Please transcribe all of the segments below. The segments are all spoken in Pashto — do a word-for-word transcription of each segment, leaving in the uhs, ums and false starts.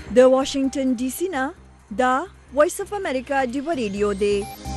د واشنگټن ډي سي نه دا وایس اف امریکا ډیو ریډیو دی.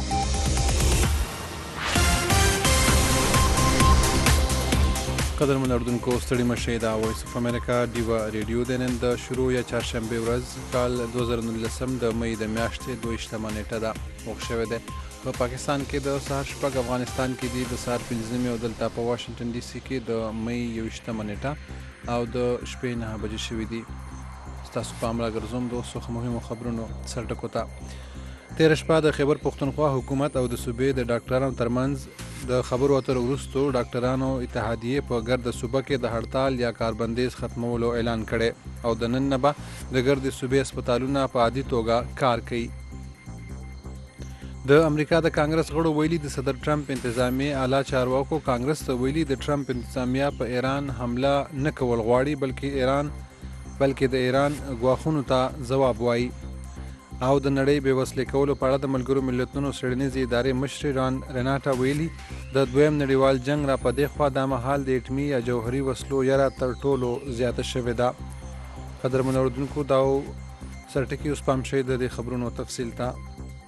قدرمن اردوونکو ستړي مشئ، دا وایس اف امریکا ډیو ریډیو دی. نن د شروع یا چهارشنبې ورځ کال دوه زره نولسم د مۍ د میاشتې دویشتمه نیټه ده. وخت شوی دی په پاکستان کې د سهار شپږ، افغانستان کې دی د سهار پنځه نیمې او دلته په واشنګټن ډي سي کې د مۍ یوویشتمه نیټه او د شپې نهه بجې شوي دي. ستاسو پام راګرځوم د اوسو مهمو خبرونو سرټکو ته. تېره شپه د خیبر پښتونخوا حکومت او د صوبې د ډاکټرانو ترمنځ د خبرو اترو وروستو ډاکټرانو اتحادیې په ګرد صوبه کې د هړتال یا کاربندیز ختمولو اعلان کړی او د نن نه به د ګرد صوبې اسپتالونه په عادي توګه کار کوي. د امریکا د کانګرس غړو ویلي د صدر ټرمپ انتظامیې اعلی چارواکو کانګرس ته ویلي د ټرمپ انتظامیه په ایران حمله نه کول غواړي بلکې ایران بلکې د ایران ګواښونو ته ځواب وایي. او د نړۍ بې وسلې کولو په اړه د ملګرو ملتونو څېړنیزې ادارې مشرې ران ریناټا ویلي د دویم نړیوال جنګ را په دې خوا دا مهال د اټمي یا جوهري وسلو یره تر ټولو زیاته شوې ده. قدرمنو اردوونکو دا سرټکي اوس پام شئ د دې خبرونو تفصیل ته.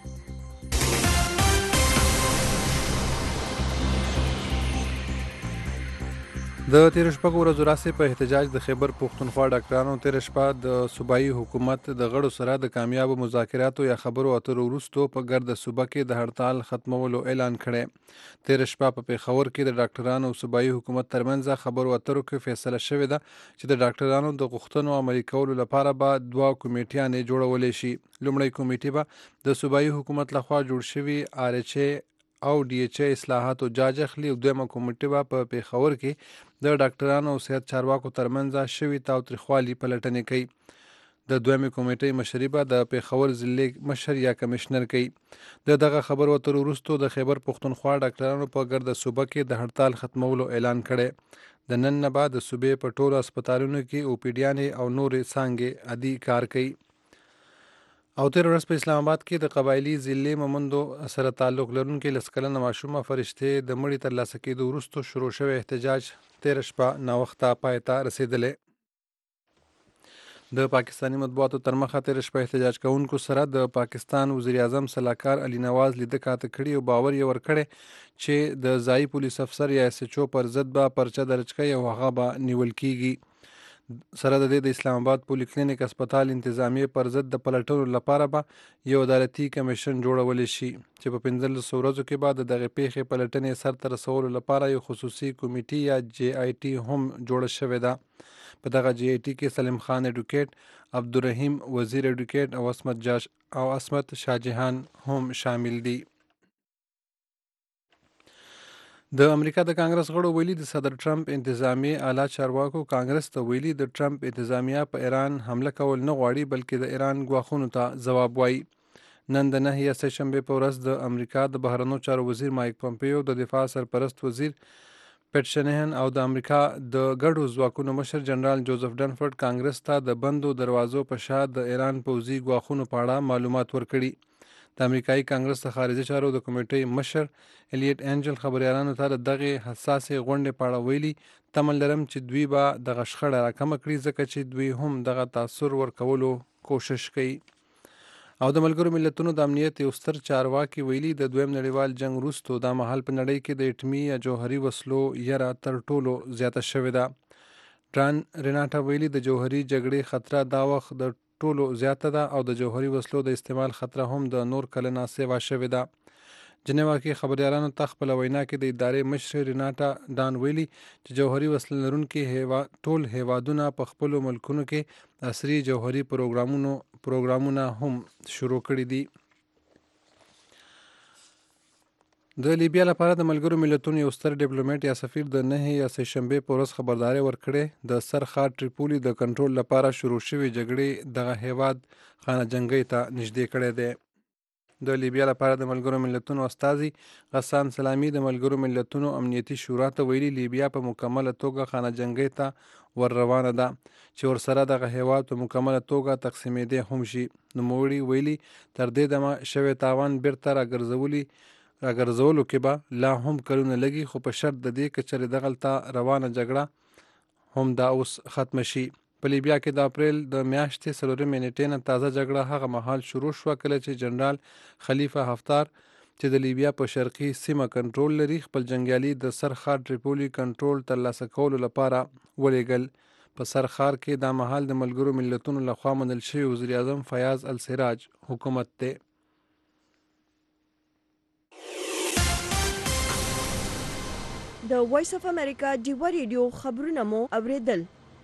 د تېرو شپږو ورځو راهیسې په احتجاج د خیبر پښتونخوا ډاکټرانو تېره شپه د صوبایي حکومت د غړو سره د کامیابو مذاکراتو یا خبرو اترو وروستو په ګرد صوبه کې د هړتال ختمولو اعلان کړی. تېره شپه په پېښور کې د ډاکټرانو او صوبایي حکومت ترمنځ خبرو اترو کې فیصله شوې ده چې د ډاکټرانو د غوښتنو عملي کولو لپاره به دوه کمیټیانې جوړولی شي. لومړی کمیټې به د صوبایي حکومت لخوا جوړ شوي آر ایچ ای او ډي ایچ ای اصلاحاتو جاج اخلي او دویمه کمیټې به په پېښور کې د ډاکټرانو او صحت چارواکو ترمنځ شوي تاوتریخوالي پلټنې کوي. د دویمې کمیټې مشري به د پېښور ضلعي مشر یا کمشنر کوي. د دغه خبرو اترو وروستو د خیبر پښتونخوا ډاکټرانو په ګرد صوبه کې د هړتال ختمولو اعلان کړی. د نن نه به د صوبې په ټولو اسپتالونو کې او پي ډیانې او نورې څانګې عادي کار کوي. او تېره ورځ په اسلام آباد کې د قبایلي ضلع مومندو سره تعلق لرونکې لس کلنه ماشومه فرشتې د مړي ترلاسه کېدو وروستو شروع شوی احتجاج تېره شپه ناوخته پای ته رسېدلی. د پاکستاني مطبوعاتو تر مخه تېره شپه احتجاج کوونکو سره د پاکستان وزیر اعظم سلاکار علي نواز لیده کاته کړي او باور یې ورکړی چې د ځایي پولیس افسر یا ایس ایچ او پر ضد به پرچه درج کوي او هغه به نیول کیږي. سره د دې د اسلام آباد پولی کلینیک اسپتال انتظامیې پر ضد د پلټنو لپاره به یو عدالتي کمیشن جوړولی شي چې په پنځلسو ورځو کې به د دغې پیښې پلټنې سرته رسولو لپاره یو خصوصي کمیټي یا جی آی ټي هم جوړه شوې ده. په دغه جی آی ټي کې سلیم خان اډوکیټ، عبدالرحیم وزیر اډوکیټ او عصمت جاش او عصمت شاهجهان هم شامل دي. د امریکا د کانګرس غړو ویلي د صدر ټرمپ انتظامیې اعلی چارواکو کانګرس ته ویلي د ټرمپ انتظامیه په ایران حمله کول نه غواړي بلکې د ایران ګواښونو ته ځواب وایي. نن د نهه یا سه شنبې په ورځ د امریکا د بهرنیو چارو وزیر مایک پومپیو، د دفاع سرپرست وزیر پیټ شنهن او د امریکا د ګډو ځواکونو مشر جنرال جوزف ډنفورډ کانګرس ته د بندو دروازو په شا د ایران پوځي ګواښونو په اړه معلومات ورکړي. د امریکایي کانګرس د خارجي چارو د کمیټې مشر الیټ انجل خبریالانو ته د دغې حساسې غونډې په اړه ویلي تمه لرم چې دوی به دغه شخړه راکمه کړي ځکه چې دوی هم دغه تاثر ورکولو کوشش کوي. او د ملګرو ملتونو د امنیت یو ستر چارواکي ویلي د دویم نړیوال جنګ وروستو دا مهال په نړۍ کې د اټمي یا جوهري وسلو یره تر ټولو زیاته شوې ده. ران ریناټا ویلي د جوهري جګړې خطره دا وخت د ټولو زیاته ده او د جوهري وسلو د استعمال خطره هم د نور کلنه سیوا شوې ده. جنیوا کې خبریالانو ته خپله وینا کې د ادارې مشر ریناټا ډان ویلي چې جوهري وسله لرونکي هیوا ټول هیوادونه په خپلو ملکونو کې عصري جوهري پروګرامونو پروګرامونه هم شروع کړي دي. د لیبیا لپاره د ملګرو ملتونو یو ستر ډیپلوماټ یا سفیر د نهه یا سه شنبې په ورځ خبرداری ورکړې د سر ښار ټریپولي د کنټرول لپاره شروع شوې جګړې دغه هیواد خانه جنګۍ ته نږدې کړی دی. د لیبیا لپاره د ملګرو ملتونو استازي غسان سلامي د ملګرو ملتونو امنیتي شورا ته ویلي لیبیا په مکمله توګه خانه جنګۍ ته ور روانه ده چې ورسره دغه هیواد په مکمله توګه تقسیمېدی هم شي. نوموړي ویلي تر دې دمه شوی تاوان بیرته راګرځولي راګرځولو کې به لا هم کلونه لګي خو په شرط د دې که چېرې دغلته روانه جګړه هم دا اوس ختمه شي. په لیبیا کې د اپریل د میاشتې څلورمې نیټې نه تازه جګړه هغه مهال شروع شوه کله چې جنرال خلیفه حفتار چې د لیبیا په شرقي سیمه کنټرول لري خپل جنګیالي د سرخار ټریپولي کنټرول ترلاسه کولو لپاره ولېږل. په سرخار کې دا مهال د ملګرو ملتونو لخوا منل شوی وزیر اعظم فیاض السراج حکومت دی. د وایس اف امریکا ډیوه ریډیو خبرونه مو اوریدل.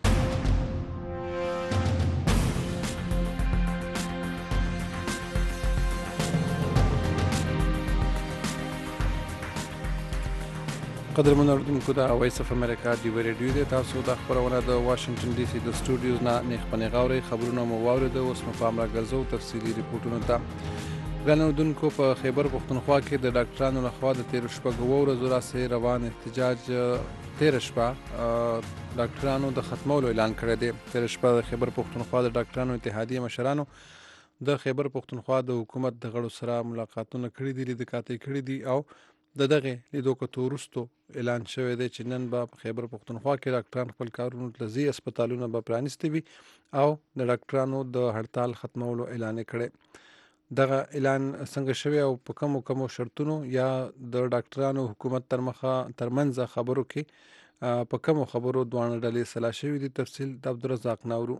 قدرمنو اورېدونکو د وایس اف امریکا ډیوه ریډیو دی. تاسو د خبرونه د واشنگټن ډي سي د سټوډیوز نه نیغ په نیغه اورئ. خبرونه مو واورېده. اوس مو پام راګرځوو تفصیلي ریپورټونو ته. ګرانو اورېدونکو په خیبر پښتونخوا کې د ډاکټرانو لخوا د تېرو شپږو ورځو راهیسې روان احتجاج تېره شپه ډاکټرانو د ختمولو اعلان کړی دی. تېره شپه د خیبر پښتونخوا د ډاکټرانو اتحادیې مشرانو د خیبر پښتونخوا د حکومت د غړو سره ملاقاتونه کړي دي، لیدکاتې کړي دي او د دغې لیدو کتو وروستو اعلان شوی دی چې نن به په خیبر پښتونخوا کې ډاکټران خپل کارونو ته ځي، هسپتالونه به پرانیستي وي او د ډاکټرانو د هړتال ختمولو اعلان یې کړی. دغه اعلان څنګه شوی او په کومو کومو شرطونو یا د ډاکټرانو حکومت تر مخه ترمنځ خبرو کې په کومو خبرو دواړه ډلې سلا شوي دي، تفصیل د عبدالرزاق ناورو.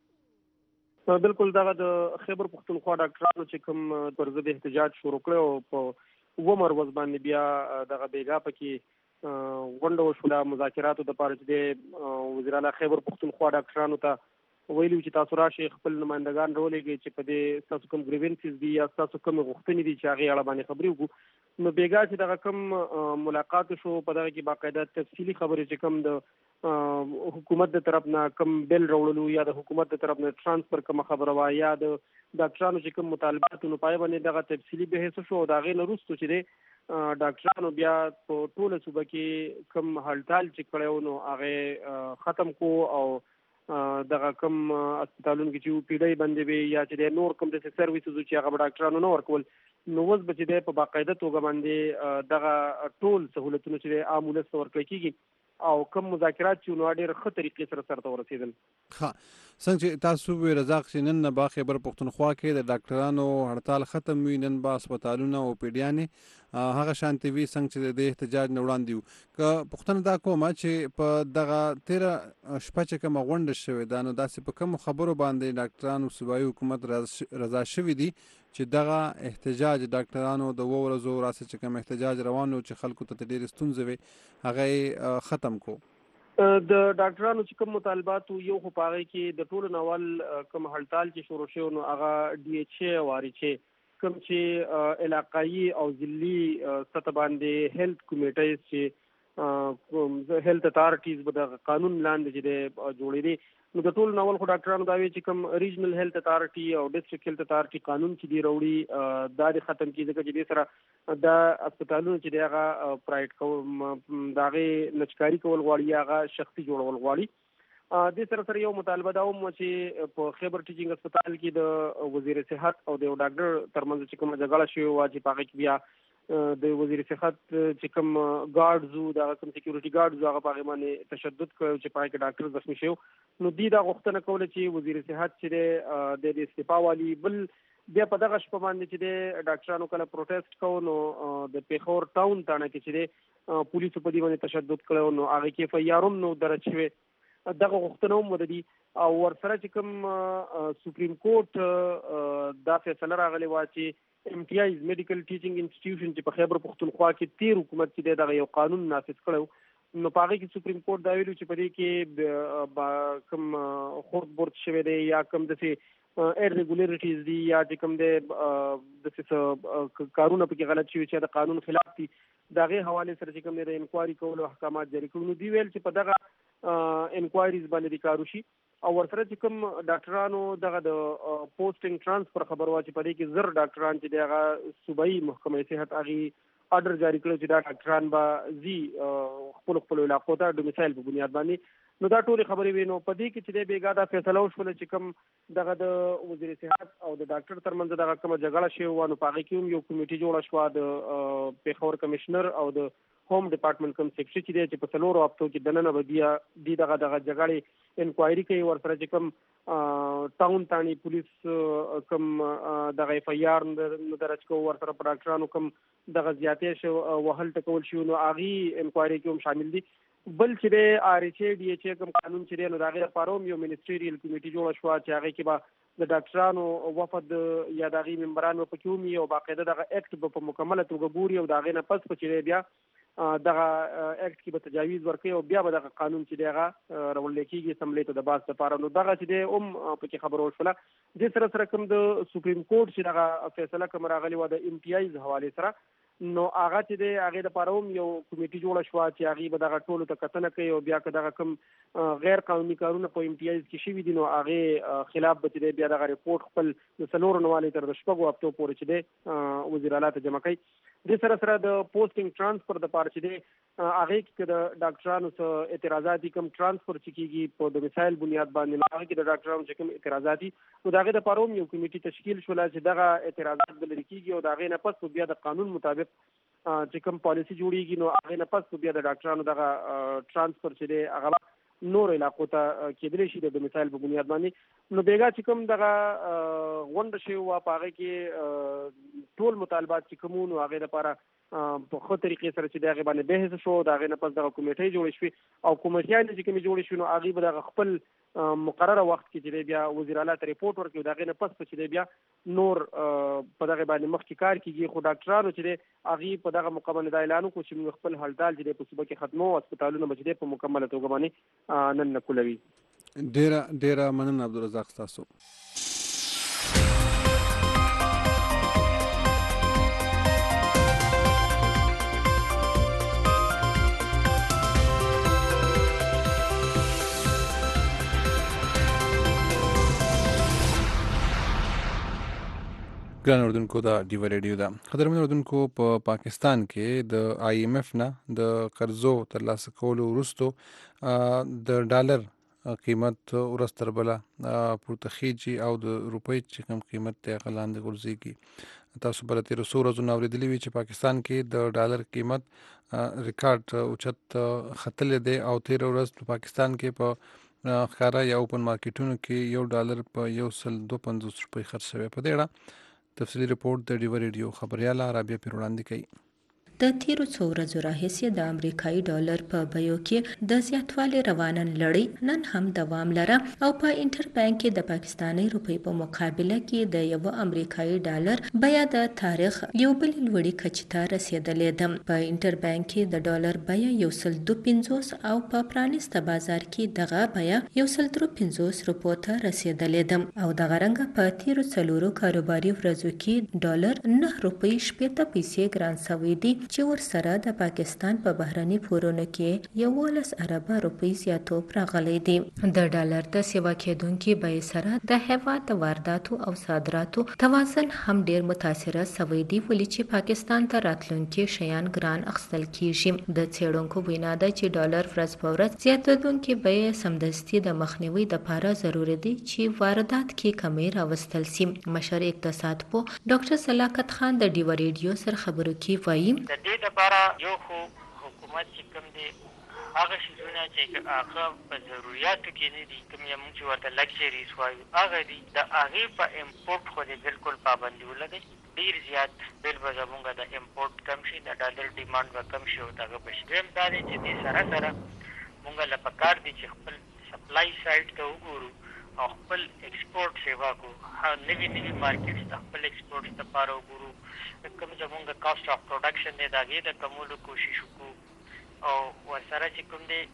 بالکل دغه د خیبر پښتونخوا ډاکټرانو چې کوم پر ضد احتجاج شروع کړی او په اوومه ورځ باندې بیا دغه بیګا پکې غونډه وشوله مذاکراتو دپاره چې د وزیر اعلی خیبر پښتونخوا ډاکټرانو ته ویلي چې تاسو راشئ خپل نمایندګان راولېږئ چې په دې ستاسو کوم ګریوینسز دي یا ستاسو کومې غوښتنې دي چې هغې اړه باندې خبرې وکړو. نو بیګا چې دغه کوم ملاقات شو په دغه کې باقاعده تفصیلي خبرې چې کوم د حکومت د طرف نه کوم بل راوړلو یا د حکومت د طرف نه ټرانسفر کومه خبره وه یا د ډاکټرانو چې کوم مطالبات نو پای باندې دغه تفصیلي بحث شو او د هغې نه وروستو چې دی ډاکټرانو بیا په ټوله صوبه کې کوم هړتال چې کړی و نو هغې ختم کو او دغه کوم هسپتالونو کې چې پی ډۍ بندې وي یا چې د نور کوم داسې سرویسز چې هغه به ډاکټرانو نه ورکول، نو اوس به چې دی په باقاعده توګه باندې دغه ټول سهولتونه چې دی عام ولس ته ورکړی کېږي او کوم مذاکرات چې نو ډېر ښه طریقې سره سرته ورسېدل. ښه څنګه چې تاسو وویل رزاق چې نن نه به خیبر پښتونخوا کې د ډاکټرانو هړتال ختم وي، نن به هسپتالونه او پیډیانې هغه شانتې وي څنګه چې د احتجاج نه وړاندې وو. که پوښتنه دا کومه چې په دغه تېره شپه چې کومه غونډه شوې ده نو داسې په کومو خبرو باندې ډاکټرانو صوبایي حکومت رضا شوي دي چې دغه احتجاج ډاکټرانو د اووه ورځو راځي چې کوم احتجاج روان و چې خلکو ته ډېرې ستونزې وي هغه یې ختم کو؟ د ډاکټرانو چې کوم مطالبات یو خو په هغې کې د ټولو نه اول کوم هړتال چې شروع شوی نو هغه ډي ایچ ای او آر ایچ ای کوم چې علاقایي او ضلعي سطح باندې هیلث کمیټیز چې هیلث اتارټیز به د قانون لاندې چې دی جوړېدي نو د ټولو نه اول خو ډاکټرانو دا وایي چې کوم ریجنل هیلث اتارټي او ډسټرکټ هیلث اتارټي قانون چې دی راوړي دا دې ختم کړي، ځکه چې دې سره دا هسپتالونه چې دی هغه پرایویټ کول د هغې نچکاري کول غواړي یا هغه شخصي جوړول غواړي. دې سره سره یو مطالبه دا هم چې په خیبر ټیچینګ هسپتال کې د وزیر صحت او د یو ډاکټر ترمنځ چې کومه جګړه شوې وه چې په هغې کې بیا د وزیر صحت چې کوم ګارډز وو د هغه کوم سیکیورټي ګارډز وو هغه په هغې باندې تشدد کړی چې په هغې کې ډاکټر زخمي شوی. نو دوی دا غوښتنه کوله چې وزیر صحت چې دی د استعفا والي. بل بیا په دغه شپه باندې چې دی ډاکټرانو کله پروټیسټ کوو نو د پیښور ټاون تاڼه کې چې دی پولیسو په دې باندې تشدد کړی نو هغې کې اف آی آر هم نو درج شوی. دغه غوښتنه هم ودرېدي او ورسره چې کوم سپریم کورټ دا فیصله راغلې وه چې ایم ټي آیز میډیکل ټیچینګ انسټیټیوشن چې په خیبر پښتونخوا کې تېر حکومت چې دی دغه یو قانون نافذ کړی نو په هغې کې سپریم کورټ دا ویلو چې په دې کې کوم خورد برد شوی دی یا کوم داسې ایرریګولیریټیز دي یا چې کوم دی داسې کارونه پکې غلط شوي چې د قانون خلاف دي د هغې حوالې سره چې کوم دی د انکوایري کولو احکامات جاري کړو. نو دوی ویل چې په دغه انکوایریز باندې دې کار وشي او ورسره چې کوم ډاکټرانو دغه د پوسټینګ ټرانسفر خبر وه چې په دې کې زر ډاکټران چې دی هغه صوبایي محکمه صحت هغې آرډر جاري کړی چې دا ډاکټران به ځي خپلو خپلو علاقو ته ډومیسایل په بنیاد باندې. نو دا ټولې خبرې وې نو په دې کې چې دی بېګا دا فیصله وشوله چې کوم دغه د وزیر صحت او د ډاکټر ترمنځ دغه کومه جګړه شوې وه نو په هغې کې هم یو کمیټي جوړه شوه د پېښور کمیشنر او د هوم ډپارټمنټ کوم سیکرټري چې دی چې په څلورو هفتو کې دننه به بیا دې دغه دغه جګړې انکوایري کوي ورسره چې کوم ټاون تانی پولیس کوم دغه اف ای آر درج کو ورسره په ډاکټرانو کوم دغه زیاتې شو وهل ټکول شو نو اغي انکوایري کې هم شامل دي. بل چې د آر ایچ ای ډي ایچ ای کوم قانون چې دی نو د هغې لپاره هم یو منسټریل کمیټي جوړه شوه چې هغې کې به د ډاکټرانو وفد یا د هغې ممبران به پکې ومي او باقاعده دغه اکټ به په مکمله توګه ګوري او د هغې نه پس به چې دی بیا دغه اکټ کې به تجاویز ورکوي او بیا به دغه قانون چې دی هغه راوړلی کېږي اسمبلۍ ته د باس لپاره. نو دغه چې دی هم پکې خبره وشوله. دې سره سره کوم د سپریم کورټ چې دغه فیصله کوم راغلې وه د امتیاز حوالې سره نو هغه چې دی هغې دپاره هم یو کمیټي جوړه شوه چې هغې به دغه ټولو ته کتنه کوي او بیا که دغه کوم غیر قانوني کارونه په امتیاز کې شوي دي نو هغې خلاف به چې دی بیا دغه ریپورټ خپل د څلورو نوالې تر د شپږو هفتو پورې چې دی وزیر اعلی ته جمع کوي. دې سره سره د پوسټینګ ترانسفر دپاره چې دی هغې کې که د ډاکټرانو څه اعتراضات دي کوم ترانسفر چې کېږي په ډومیسایل بنیاد باندې نو هغې کې د ډاکټرانو چې کوم اعتراضات دي نو د هغې دپاره هم یو کمیټي تشکیل شوله چې دغه اعتراضات به لرې کېږي او د هغې نه پس بیا د قانون مطابق چې کوم پالیسي جوړیږي نو هغې نه پس بیا د ډاکټرانو دغه ترانسفر چې دی هغه نور علاقو ته کېدلی شي د ډومیسایل په بنیاد باندې. نو بیګا چې کوم دغه غونډه شوې وه په هغې کې ټول مطالبات چې کوم نو هغې دپاره په ښه طریقې سره چې د هغې باندې بحث شو د هغې نه پس دغه کمیټۍ جوړې شوې او کمیټیانې چې کومې جوړې شوې نو هغې به دغه خپل مقرره وخت کې چې دی بیا وزیر اعلی ته ریپورټ ورکوي د هغې نه پس به چې دی بیا نور په دغې باندې مخکې کار کېږي. خو ډاکټرانو چې دی هغې په دغه موقع باندې دا اعلان وکړو چې موږ خپل هلټال چې دی په صوبه کې ختمو او هسپتالونه به چې دی په مکمله توګه باندې نن نکولوي. ډېره ډېره مننه عبدالرزاق ستاسو. ګران اردوونکو دا ډیوه ریډیو ده. قدرمن اردوونکو په پا پاکستان کې د آی ایم ایف نه د قرضو ترلاسه کولو وروستو د ډالر قیمت ورځ تر بله پورته خیجي او د روپۍ چې کوم قیمت دی هغه لاندې غورځېږي. تاسو به له تېرو څو ورځو نه اورېدلي وي چې پاکستان کې د ډالر قیمت ریکارډ اوچت ختلی دی او تېره ورځ په پاکستان کې په ښکاره یا اوپن مارکیټونو کې یو ډالر په یو سل دوه پنځوس روپۍ خرڅ شوی. په دې اړه تفصیلي رپورټ د ډیوه ریډیو خبریاله رابعه پیر وړاندې کوي. د تیرو څو ورځو راهیسې د امریکایي ډالر په بیو کې د زیاتوالي روانه لړۍ نن هم دوام لره او په انټر بانک کې د پاکستاني روپۍ په مقابله کې د یو امریکایي ډالر بیا د تاریخ یو بل لوړی کچې ته رسیدلې ده. په انټر بانک کې د ډالر بیا یو سل دوه پنځوس او په پرانیسته بازار کې دغه بیا یو سل درې پنځوس روپو ته رسیدلې ده او دغه رنګ په تیرو څلورو کاروباري ورځو کې ډالر نه روپۍ شپېته پیسې ګران شوی دی چې ورسره د پاکستان په بهرني پورونو کې یولس اربه روپۍ زیاتوب راغلی دی. د ډالر د سیوا کېدونکي بیې سره د هیواد د وارداتو او صادراتو توازن هم ډیر متاثره شوی دی ولې چې پاکستان ته راتلونکي شیان ګران اخیستل کیږي. د څېړونکو وینا ده چې ډالر ورځ په ورځ زیاتېدونکي بیې سمدستي د مخنیوي لپاره ضروري دي چې واردات کې کمی راوستل شي. مشر اقتصاد پوه ډاکټر صلاحت خان د ډیوه ریډیو سره خبرو کې وایي د دې لپاره یو خو حکومت چې کوم دی هغه شیزونه چې هغه په ضروریاتو کې نه دي کوم یې موږ چې ورته لکچریز وایو هغه دي د هغې په امپورټ خو دې بالکل پابندي ولګوي ډېر زیات بل به زمونږ د امپورټ کم شي د ډالر ډیمانډ به کم شي او دغه به شي. دویم دا دی چې دې سره سره مونږ له پکار دي چې خپل سپلای سایډ ته وګورو او خپل ایکسپورټ سیوا کو نوي نوي مارکیټس ته خپل ایکسپورټ لپاره وګورو کوم زمونږ کاسټ اف پروډکشن دی د هغې د کمولو کوشش وکړو او ورسره چې کوم دی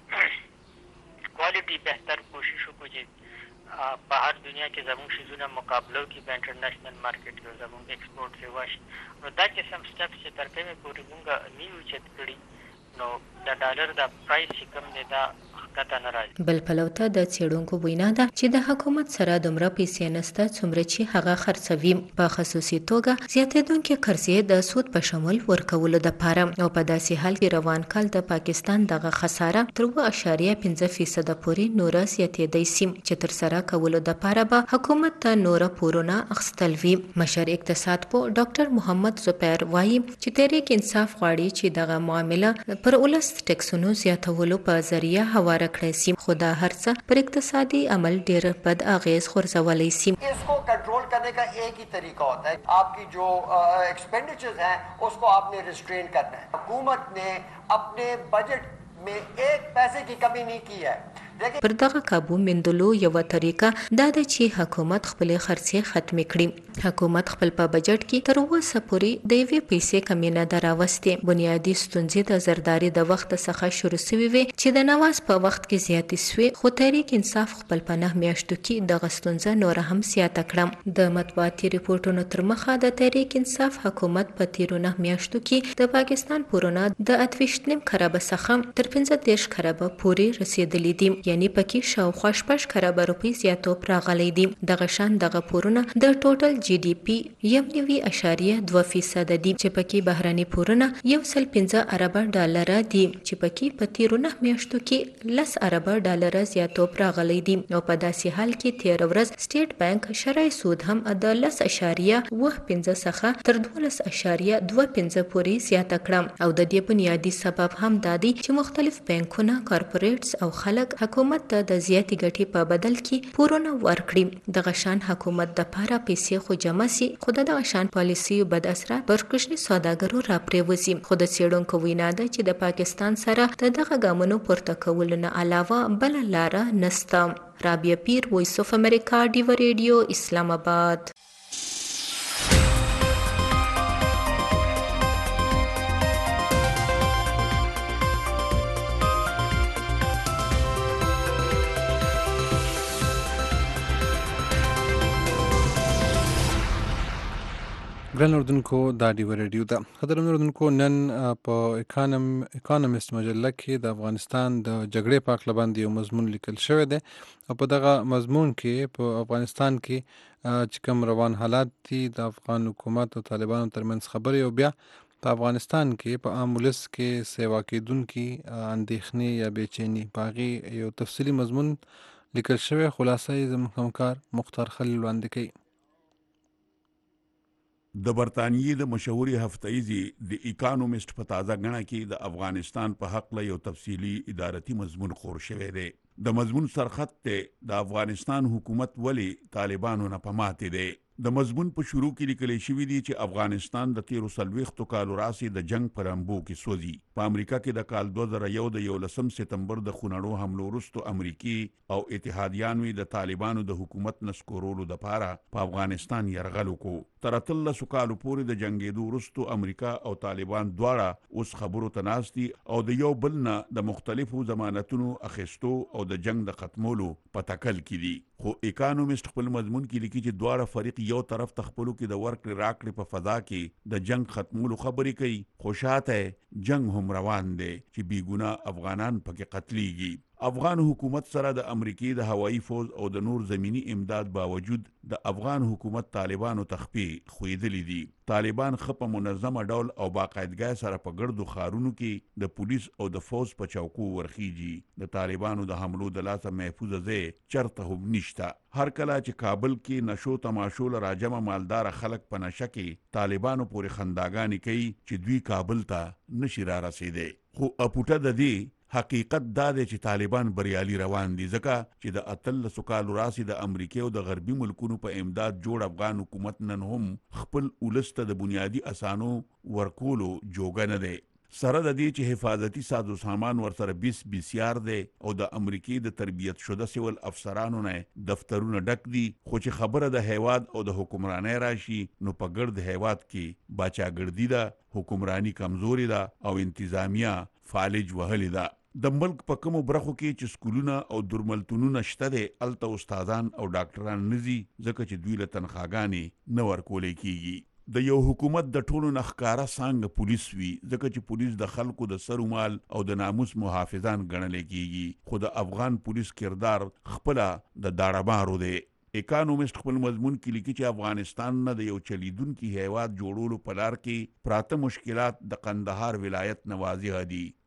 کوالټي بهتر کوشش وکړو چې په هر دنیا کې زمونږ شیزونه مقابله وکړي په انټرنیشنل مارکیټ کې زمونږ ایکسپورټ سیوا شي. نو دا قسم سټپس چې تر کومې پورې مونږ نه یو اوچت کړي نو د ډالر د پرایس چې کوم دی دا بل پلوته د څېړونکو وینا ده چې د حکومت سره دومره پیسې نشته څومره چې هغه خرڅوي. په خصوصي توګه زیاتېدونکي قرضې د سود په شمول ورکولو دپاره او په داسې حال کې روان کال د پاکستان دغه خساره تر اوه اعشاریه پنځه فیصده پورې نوره زیاتېدی سي چې ترسره کولو دپاره به حکومت ته نوره پورونه اخیستل وي. مشر اقتصاد پوه ډاکټر محمد زبیر وایي چې تحریک انصاف غواړي چې دغه معامله پر ولس ټکسونو زیاتولو په ذریعه هوار غوره کړی سي، خو دا هر څه پر اقتصادي عمل ډېر بد اغیز غورځولی سي. इसको कंट्रोल करने का एक ही तरीका होता है, आपकी जो एक्सपेंडिचर्स हैं उसको आपने रिस्ट्रेन करना है. हुकूमत ने अपने बजट में एक पैसे की कमी नहीं की है. پر دغه کابو مندلو یو طریقه دا ده چې حکومت خپل خرڅې ختمې کړي. حکومت خپل په بجټ کې تر اوسه پورې د یوې پیسې کمې نه ده راوستې. بنیادي ستونزې د زرداري د وخت څخه شروع سوي وې چې د نواز په وخت کې زیاتې سوې، خو تحریک انصاف خپل په نهه میاشتو کې دغه ستونزه نوره هم زیاته کړه. د مطبوعاتي ریپورټونو تر مخه د تحریک انصاف حکومت په تیرو نهه میاشتو کې د پاکستان پورونه د اتویشت نیم خرابه څخه تر پنځه دېرش خرابه پورې رسیدلي دي، یعنی پکې شاوخوا شپږ خرابه روپۍ زیاتوب راغلی دی. دغه شان دغه پورونه د ټوټل جی ډي پي یو نوي اشاریه دوه فیصده دي، چې پکې بهرني پورونه یو سل پنځه اربه ډالره دي، چې پکې په تیرو نهه میاشتو کې لس اربه ډالره زیاتوب راغلی دی. او په داسې حال کې تیر ورځ سټیټ بانک شرعي سود هم د لس اشاریه اوه پنځه څخه تر دولس اشاریه دوه پنځه پورې زیاته کړه. او د دې بنیادي سبب هم دا دی چې مختلف بانکونه، کارپوریټس او خلک حکومت ته د زیاتې ګټې په بدل کې پورونه ورکړي. دغه شان حکومت د پاره پیسې خو جمع سي، خو دغه شان پالیسیو بد اثرات پر کوچني سوداګرو راپرېوځي. خو د څېړونکو وینا ده چې د پاکستان سره د دغه ګامونو پورته کولو نه علاوه بله لاره نسته. رابعه پیر، وایس اف امریکا، ډیو ریډیو، اسلام آباد. ګران اردوونکو، دا ډیو ریډیو ده. قدرمن اردوونکو، نن په اکانم اکانومیست مجله کې د افغانستان د جګړې په هکله باندې یو مضمون لیکل شوی دی، او په دغه مضمون کې په افغانستان کې چې کوم روان حالات دي، د افغان حکومت او طالبانو ترمنځ خبرې، او بیا په افغانستان کې په عام ولس کې سیوا کېدونکي اندېښنې یا بېچیني، په هغې یو تفصیلي مضمون لیکل شوی. خلاصه یې زموږ همکار مختار خلیل وړاندې کوي. د برطانیې د مشهوري هفتهیزي د اکانومیست په تازه غڼه کې د افغانستان په حق له یو تفصیلي ادارتي مضمون خور شوی دی. د مضمون سرخط ته د افغانستان حکومت ولی طالبانو نه پماتې دی. د مضمون په شروع کې لیکل شوی دی چې افغانستان د تیرو څلوېښتو کالو راهیسې د جنگ په رمبو کې سوځي. په امریکا کې د کال دوه زره یو د یولسم سپتمبر د خونړو حملو وروسته امریکي او اتحادیانو د طالبانو د حکومت نسکورولو دپاره په افغانستان یرغل وکړو. تر اتلسو کالو پورې د جنګېدو وروسته امریکا او طالبان دواړه اوس خبرو ته ناست دي او د یو بل نه د مختلفو ضمانتونو اخیستو او د جنگ د ختمولو په تکل کې دي. خو اکانومیست خپل مضمون کې لیکي چې دواړه فریق یو طرف ته خپلو کې د ورکړې راکړې په فضا کې د جنگ ختمولو خبرې کوي، خو شاته جنگ هم روان دی چې بیګناه افغانان پکې قتلیږي. افغان حکومت سره د امریکای د هوایي فوج او د نور زمینی امداد باوجود د افغان حکومت طالبانو تخپی خویدلی دي. طالبان خپ منظمه ډول او باقاعدګۍ سره په ګردو خارونو کې د پولیس او د فوج په چوکو ورخیږي. د طالبانو د حملو د لاسه محفوظ ځای چرته هم نشته. هر کله چې کابل کې نشو تماشو له راجمه مالدار خلک په نشه کې طالبانو پورې خنداګانې کوي چې دوی کابل ته نشي را رسیدي. خو اپوټه د دې حقیقت دا دی چې طالبان بریالي روان دي، ځکه چې د اتلسو کالو راهیسې د امریکې او د غربي ملکونو په امداد جوړ افغان حکومت نن هم خپل ولس ته د بنیادي اسانو ورکولو جوګه نه دی. سره د دې چې حفاظتي سازو سامان ورسره بیس بیسیار دی او د امریکې د تربیت شده سیول افسرانو نه دفترونه ډک دي، خو چې خبره د هیواد او د حکمرانۍ راشي نو په ګرد هیواد کې باچاګردي ده، حکمرانی کمزوري ده او انتظامیه فالج وهلې ده. د ملک په کومو برخو کې چې سکولونه او درملتونونه شته دی، هلته استادان او ډاکټران نه ځي، ځکه چې دوی له تنخواګانې نه ورکولی کیږي. د یو حکومت د ټولو نه ښکاره څانګه پولیس وي، ځکه چې پولیس د خلکو د سر و مال او د ناموس محافظان ګڼلی کیږي. خو د افغان پولیس کردار خپله د داړهمارو دی. اکانومیست خپل مضمون کې لیکي چې افغانستان نه د یو چلیدونکي هیواد جوړولو په لار کې پراته مشکلات د قندهار ولایت نه واضح دي.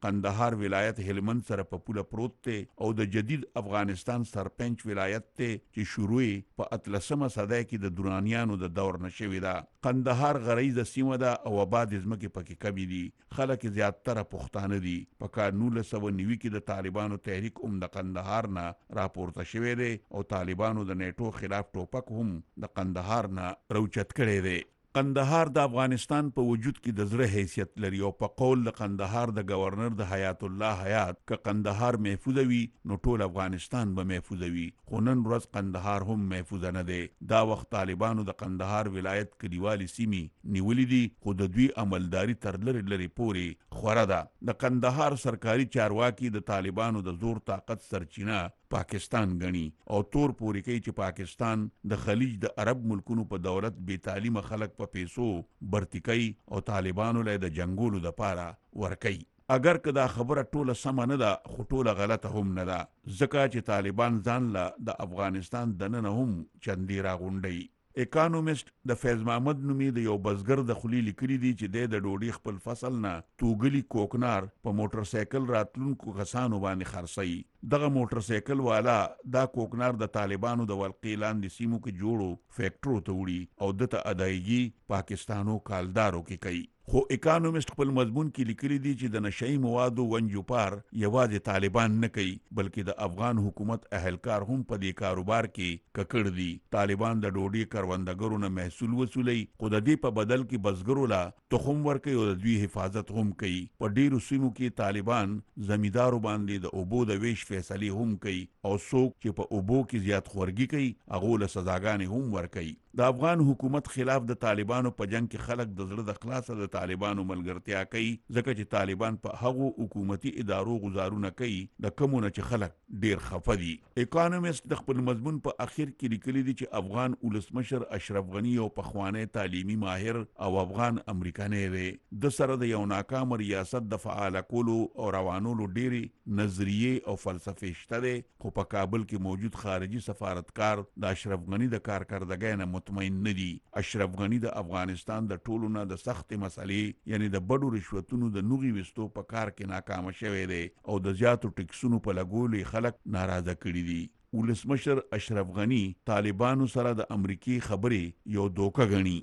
قندهار ولایت هلمند سره په پوله پروت دی او د جدید افغانستان سرپنچ ولایت دی چې شروع په اتلسمه صده کې د درانیانو د دور نه شوې ده. قندهار غریزه سیمه ده او آباد ځمکې پکې کمې دي. خلک زیاتره پښتانه دي. په کال نولس سوه نوي کې د طالبانو تحریک هم د قندهار نه راپورته شوی دی او طالبانو د نیټو خلاف ټوپک هم د قندهار نه راوچت کړی دی. قندهار د افغانستان په وجود کې د زړه حیثیت لري او په قول د قندهار د گورنر د حیات الله حیات که قندهار محفوظ وي نو ټول افغانستان به محفوظ وي، خو نن ورځ قندهار هم محفوظ نه دی. دا وخت طالبانو د قندهار ولایت کلیوالي سیمې نیولې دي خو د دوی عملداري تر لرې لرې پورې خوره ده. د قندهار سرکاري چارواکي د طالبانو د زور طاقت سرچینه پاکستان غني او تور پوري کوي چې پاکستان د خلیج د عرب ملکونو په دولت بې تعلیمه خلک په پیسو برتی کوي او طالبانو له د جنگولو د پاره ورکي. اگر که دا خبره ټوله سمه نه ده خو ټوله غلطه هم نه ده، ځکه چې طالبان ځان له د افغانستان دننه هم چندې راغونډي. اکانومیست د فیض محمد نومي د یو بزګر د خولي لیکلي دي چې د ډوډۍ خپل فصل نه توګلی کوکنار په موټر سایکل راتلونکو کسانو باندې خرڅي. دغه موټر سایکل والا دا کوکنار د طالبانو د ولقې لاندې سیمو کې جوړو فیکټرو ته وړي او دته ادایګي پاکستانو کالدارو کې کوي. خو اکانومیست خپل مضمون کې لیکلي دي چې د نشئی موادو ونجوپار یوازې طالبان نه کوي بلکې د افغان حکومت اهلکار هم په دې کاروبار کې ککړ دي. طالبان د ډوډۍ کروندګرو نه محصول وصولي خو د دې په بدل کې بزګرو لا تخم ورکوي او د دوی حفاظت هم کوي. په ډیرو سیمو کې طالبان زمیندارو باندې د اوبو د ویش فیصلې هم کوي او څوک چې په اوبو کې زیات خورګي کوي هغه له سزاګانې هم ورکوي. د افغان حکومت خلاف د طالبانو په جنگ کې خلک د زړه د خلاصه د طالبانو ملګرتیا کوي ځکه چې طالبان په هغو حکومتي ادارو گزارونه کوي د کومو نه چې خلک ډیر خفه دي. اکانومیست د خپل مضمون په اخر کې لیکلي دي چې افغان ولسمشر اشرف غنی او پخوانی تعلیمي ماهر او افغان امریکایی دی. د سره د یو ناکام ریاست د فعال کولو او روانولو ډیری نظریه او فلسفه شته دی خو په کابل کې موجود خارجي سفارتکار د اشرف غنی د کارکردګۍ نه مطمئن نه دي. اشرف غنی د افغانستان د ټولو نه د سخت مسلې یعنی د بډو رشوتونو د نوغي وستو په کار کې ناکام شوی دی او د زیاتو ټکسونو په لګولو خلک ناراضه کړي دي. ولسمشر اشرف غنی طالبانو سره د امریکای خبرې یو دوکه غني.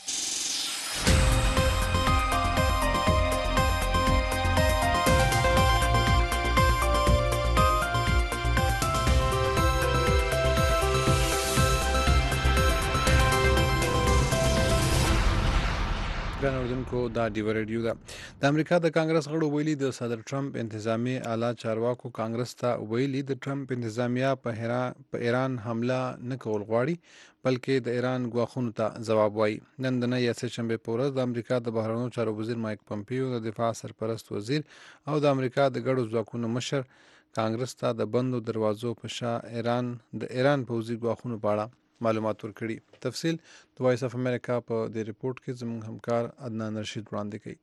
ګران اوریدونکو دا ډیو ریډیو ده. د امریکا د کانګرس غړو ویلي د صدر ټرمپ انتظامی اعلی چارواکو کانګرس ته ویلي د ټرمپ انتظامیه په ایران حمله نه کول غواړي بلکې د ایران ګواښونو ته ځواب وایي. نن د نه سه شنبې په ورځ د امریکا د بهرنیو چارو وزیر مایک پمپیو د دفاع سرپرست وزیر او د امریکا د ګډو ځواکونو مشر کانګرس ته د بندو دروازو په شا ایران د ایران پوځي ګواښونو په اړه معلومات ورکړي. تفصیل د وایس اف امریکا په دې ریپورت کې زموږ همکار عدنان رشید وړاندې کوي.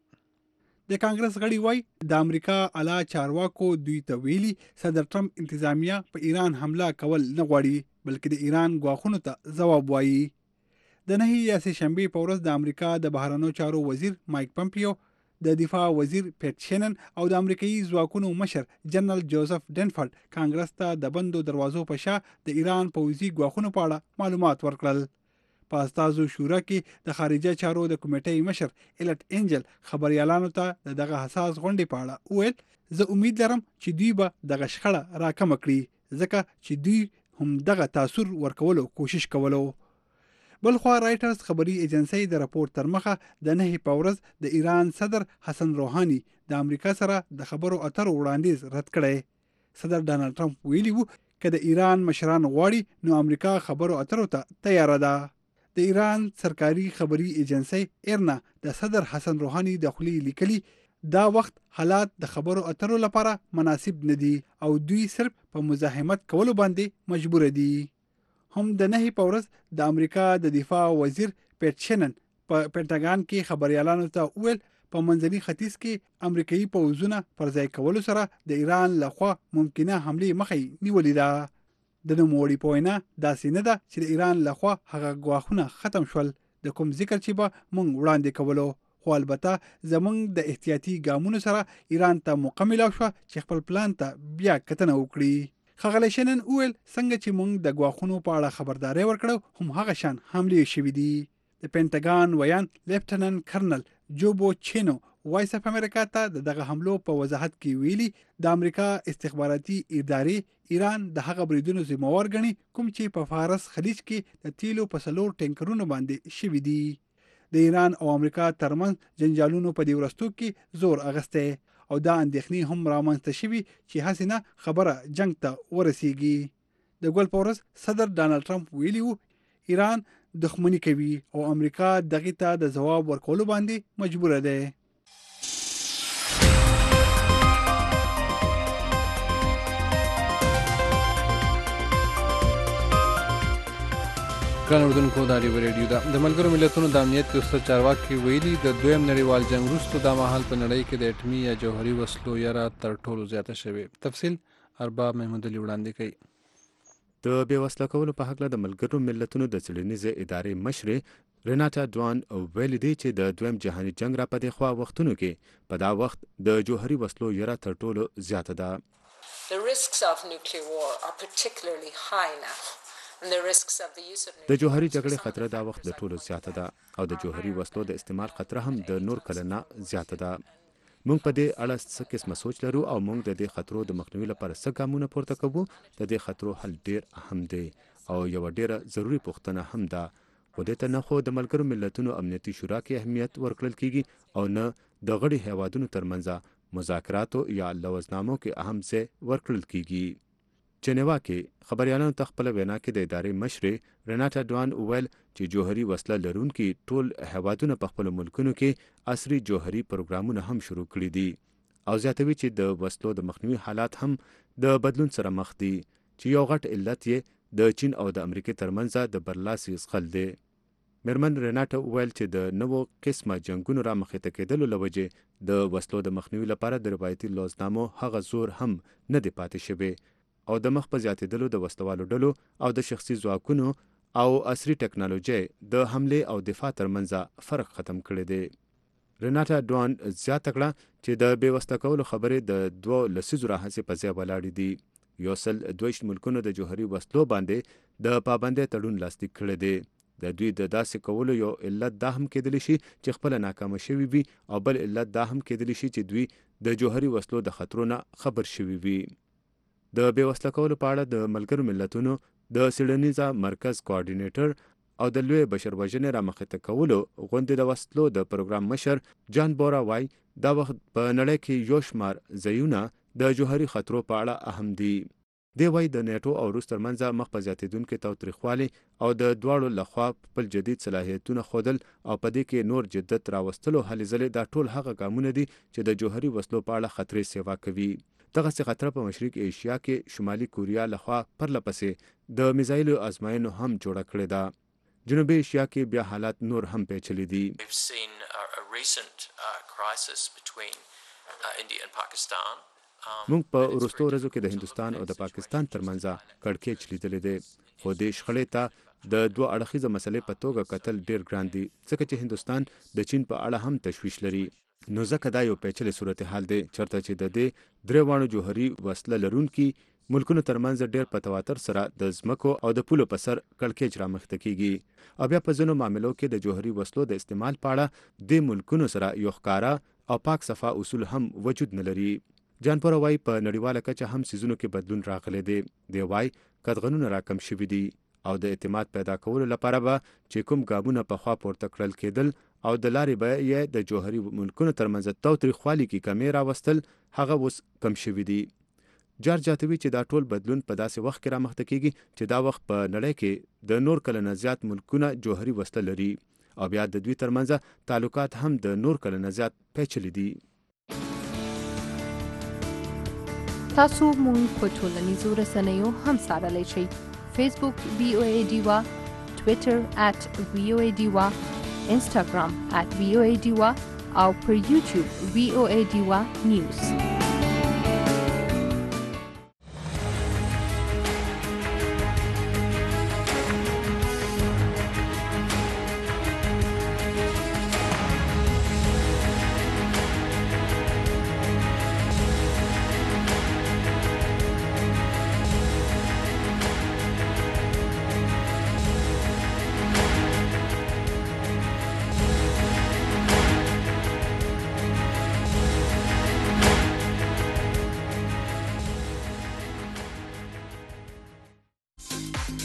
د کانګرس غړي وایي د امریکا اعلی چارواکو دوی ته ویلي صدر ټرمپ انتظامیه په ایران حمله کول نه غواړي بلکې د ایران ګواښونو ته ځواب وایي. د نه یا سه شنبې په ورځ د امریکا د بهرنیو چارو وزیر مایک پمپیو د دفاع وزیر پیټ شینن او د امریکایي ځواکونو مشر جنرال جوزف ډنفورد کانګرس ته د بندو دروازو په شا د ایران پوځي ګواښونو په اړه معلومات ورکړل. په استازو شورا کې د خارجه چارو د کمیټې مشر الټ انجل خبريالانو ته د دغه حساس غونډې په اړه وویل زه امید لرم چې دوی به دغه شخړه راکمه کړي ځکه چې دوی هم دغه تاثیر ورکولو کوشش کولو. بلخوا رایټرز خبري ایجنسی د راپور تر مخه د نه په ورځ د ایران صدر حسن روحاني د امریکا سره د خبرو اترو وړاندیز رد کړی. صدر ډانلډ ټرمپ ویلي وو چې د ایران مشران غواړي نو امریکا خبرو اترو ته تیار ده. د ایران سرکاري خبري ایجنسی ایرنا د صدر حسن روحاني د خولي لیکلي دا وخت حالات د خبرو اترو لپاره مناسب نه دي او دوی صرف په مزاحمت کولو باندې مجبور دي. هم د نه په ورځ د امریکا د دفاع وزیر پیټ شینن په پینټاګان کې خبريالانو ته وویل په منځني ختیځ کې امریکایي پوځونه پر ځای کولو سره د ایران لخوا ممکنه حمله مخې نیولې ده. د نوموړي په وینا داسې نه ده چې د ایران لخوا هغه ګواښونه ختم شول د کوم ذکر چې به مونږ وړاندې کولو خو البته زمونږ د احتیاطي ګامونو سره ایران ته موقع ملاو شوه چې خپل پلان ته بیا کتنه وکړي. ښاغلی شنن وویل څنګه چې موږ د ګواښونو په اړه خبرداری ورکړو هم هغه شان حملې شوي دي. د پینټاګان ویان لیفټننټ کرنل جوبو چینو وایس اف امریکا ته د دغه حملو په وضاحت کې ویلي د امریکا استخباراتي ادارې ایران د هغه بریدونو ذمہوار ګڼي کوم چې په فارس خلیج کې د تیلو په څلور ټینکرونو باندې شوي دي. د ایران او امریکا ترمنځ جنجالونو په دې وروستو کې زور اغستی او دا اندېښنې هم رامنځته شوي چې هسې نه خبره جنگ ته ورسیږي. د ګل په ورځ صدر ډانلډ ټرمپ ویلي وو ایران دښمني کوي او امریکا دغې ته د ځواب ورکولو باندې مجبوره ده. ګران اردوونکو دا ریو ریډیو ده. د ملګرو ملتونو د امنیت کې استاد چارواکي ویلي د دویم نړیوال جنګ وروسته دا مهال په نړۍ کې د اټمي یا جوهري وسلو یره تر ټولو زیاته شوې. تفصیل ارباب محمود علي وړاندې کوي. د بې وسله کولو په هکله د ملګرو ملتونو د څېړنیزې ادارې مشرې ریناټا ډوان ویلي دی چې د دویم جهاني جنګ را پدې خوا وختونو کې په دا وخت د جوهري وسلو یره تر ټولو زیاته ده. The risks of nuclear war are particularly high now. د جوهري جګړې خطر دا وخت د ټولو زیاته ده او د جوهري وسلو د استعمال خطر هم د نور کله نه زیاته ده. موږ په دې اړه څه قسمه سوچ لرو او موږ د دې خطرو د مخنیوي لپاره څه ګامونه پورته کوو. د دې خطرو حل ډیر اهم دی او یو ډیره ضروری پوښتنه هم ده. خو دې ته نه خو د ملګرو ملتونو امنیتي شورا کې اهمیت ورکړل کیږي او نه د غړي هیوادونو ترمنځ مذاکراتو یا لوزنامو کې اهم ځای ورکړل کیږي. جنیوا کې خبريالانو ته خپل وینا کې د ادارې مشرې ریناټا ډوان وویل چې جوهري وسله لرونکي ټول هیوادونه په خپل ملکونو کې عصري جوهري پروګرامونه هم شروع کړي دي او زیاتوي چې د وسلو د مخنیوي حالات هم د بدلون سره مخ دي چې یو غټ علت یې د چین او د امریکا ترمنځ د برلاسي زغل دی. میرمن ریناټا وویل چې د نوو قسمه جنگونو را مخې ته کېدلو له وجې د وسلو د مخنیوي لپاره د روایتي لوزنامو هغه زور هم نه دی پاتې شوی او د مخ په زیاتېدلو د وسلوالو ډلو او د شخصي ځواکونو او عصري ټکنالوژي د حمله او دفاع ترمنځ فرق ختم کړی دی. ریناټا ډوان زیاته کړه چې د بې وسله کولو خبرې د دوه لسیزو راهیسې په ځای ولاړې دي. یو سل دویشت ملکونو د جوهري وسلو باندې د پابندۍ تړون لاسلیک کړی دی. د دوی د داسې کولو یو علت دا هم کېدلی شي چې خپل ناکامه شوي وي او بل علت دا هم کېدلی شي چې دوی د جوهري وسلو د خطرونو خبر شوي وي. د بې وسله کولو په اړه د ملګرو ملتونو د څېړنیزه مرکز کوارډینیټر او د لوی بشر وژنې را مخې ته کولو غونډې د وسلو د پروګرام مشر جان بورا وای دا وخت په نړۍ کې یو شمار ځایونه د جوهري خطرو په اړه اهم دي. دی وای د نیټو او روس ترمنځ مخ په زیاتېدونکي تاوتریخوالي او د دواړو لخوا خپل جدید صلاحیتونه ښودل او په دې کې نور جدت راوستلو هلې ځلې دا ټول هغه ګامونه دي چې د جوهري وسلو په اړه خطرې سیوا کوي. دغسې خطر په مشرق ایشیا کې شمالي کوریا لخوا پرله پسې د میزایلو ازمایښتونو هم جوړه کړې ده. جنوبي ایشیا کې بیا حالات نور هم پیچلي دي. موږ په وروستو ورځو کې د هندوستان او د پاکستان ترمنځ کړکېچ لیدلی دی خو دې شخړې ته د دوه اړخیزه مسلې په توګه کتل ډیر ګران دي ځکه چې هندوستان د چین په اړه هم تشویش لري. نو ځکه دا یو پیچلی صورتحال دی چېرته چې د دې درې واړو جوهري وسله لرونکي ملکونو ترمنځ ډیر په تواتر سره د ځمکو او د پولو په سر کړکېچ رامخته کیږي او بیا په ځینو معاملو کې د جوهري وسلو د استعمال په اړه د ملکونو سره یو ښکاره او پاک صفا اصول هم وجود نه لري. جان پوره وای په نړیواله کچه هم سیزونو کې بدلون راغلی دی. دی وای قدغنونه راکم شوي دي او د اعتماد پیدا کولو لپاره به چې کوم ګامونه پخوا پورته کړل کېدل او د لارې به یې د جوهري ملکونو ترمنځ تاوتریخوالي کې کمې راوستل هغه اوس کم شوي دي. جارج جاتوي چې دا ټول بدلون په داسې وخت کې رامخته کیږي چې دا وخت په نړۍ کې د نور کله نه زیات ملکونه جوهري وسله لري او بیا د دوی ترمنځ تعلقات هم د نور کله نه زیات پیچلي دي. تاسو مونږ په ټولنیزو رسنیو هم څارلی شئ. فیسبوک وی او ای ډیوا، ټویټر ات وی او ای ډیوا، انسټاګرام ات وی او ای ډیوا او پر یوټیوب وی او ای ډیوا نیوز.